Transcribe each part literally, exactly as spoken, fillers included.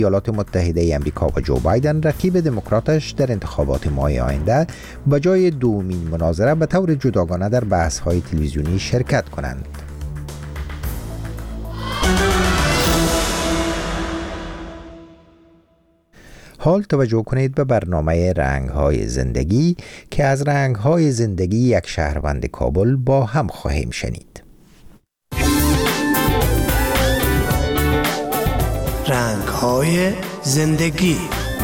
ایالات متحده امریکا و جو بایدن رقیب دموکراتش در انتخابات ماه آینده به جای دومین مناظره به طور جداگانه در بحث‌های تلویزیونی شرکت کنند. حال توجه کنید به برنامه رنگ‌های زندگی که از رنگ‌های زندگی یک شهروند کابل با هم خواهیم شنید. رنگ‌های زندگی.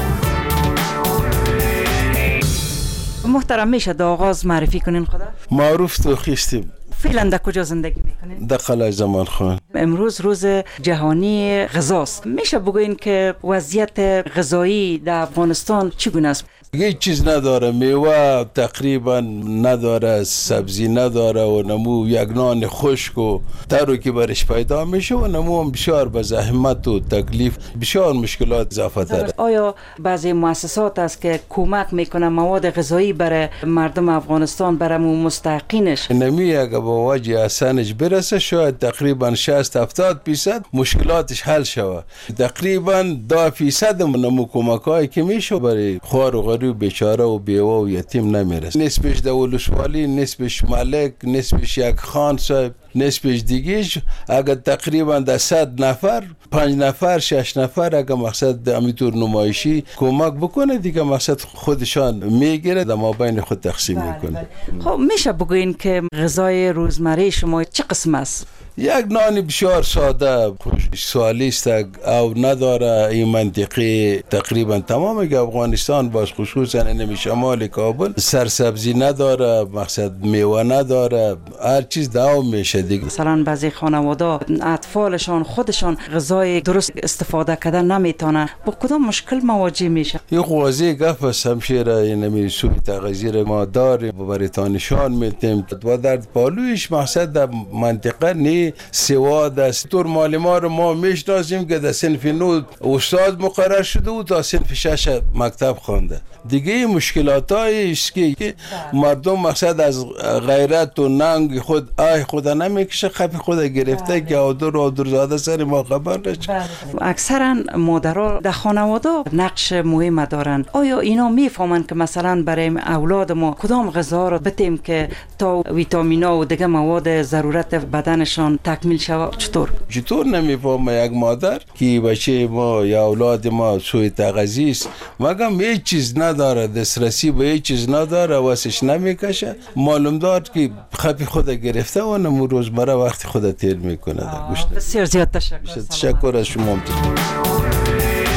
محترم، میشه در آغاز معرفی کنین خدا؟ معروف توخیستیم. فعلا در کجا زندگی میکنین؟ در قلعه زمان خان. امروز روز جهانی غذاست. میشه بگوین که وضعیت غذایی در افغانستان چگونه است؟ هیچ چیز نداره، میوه تقریبا نداره، سبزی نداره و نمو یک نان خشک و ترو که برش پیدا میشه و نمو هم بسیار به زحمت و تکلیف بسیار مشکلات اضافه داره. آیا بعضی مؤسسات است که کمک میکنه مواد غذایی برای مردم افغانستان برای مستحقینش؟ نمی اگه با وجه حسنش برسه شاید تقریبا شصت هفتاد درصد مشکلاتش حل شود. تقریبا دو درصد نمو کمکایی که میشه برای خوار و غریب بیچاره و بیوه و یتیم نمیرسه. نسبش دولشوالی، نسبش ملک، نسبش یک خان صاحب، نسبش دیگیش اگر تقریبا در صد نفر پنج نفر شش نفر اگر مقصد امیتور نمایشی کمک بکنه دیگه مقصد خودشان میگیره در مابین خود تقسیم میکنه. خب میشه بگوین که غذای روزمره شما چه قسم است؟ یک نان بسیار ساده سوالیست او نداره این منطقه تقریبا تمام که افغانستان باز خصوصا نمی شمال کابل سرسبزی نداره، مقصد میوه نداره، هر چیز داو میشه دیگه. مثلا بعضی خانواده اطفالشان خودشان غذای درست استفاده کردن نمیتونه، با کدام مشکل مواجه میشه؟ این قواضی گفت است همشیره این سوی تغذیه ما داریم و برایتان نشان میتیم و در پالویش مقصد در منطقه نی سواد است. طور مال ما رو ما میشناسیم که در صنف نو استاد مقرر شده و تا صنف شش مکتب خوانده. دیگه مشکلات هایی است که مردم مقصد از غیرت و ننگ خود آی خدا نمیکشه، خفی خود گرفته که آدر و آدرزاده سر ما خبر نشه. اکثرا مادرها در خانواده نقش مهم دارن. آیا اینا میفهمن که مثلا برای اولاد ما کدام غذا رو بتیم که تا ویتامینا و دیگه مواد ضرورت بدنشان تکمیل شود؟ چطور؟ چطور نمیفهمه یک مادر که بچه ما یا اولاد ما سوی تغذیه است مگم هیچ چیز نداره، دسترسی به هیچ چیز نداره، واسش نمیکشه، معلوم دار که خفی خود گرفته و نمو روزمره وقتی خود تیر میکنه. بسیار زیاد تشکر. تشکر از شما.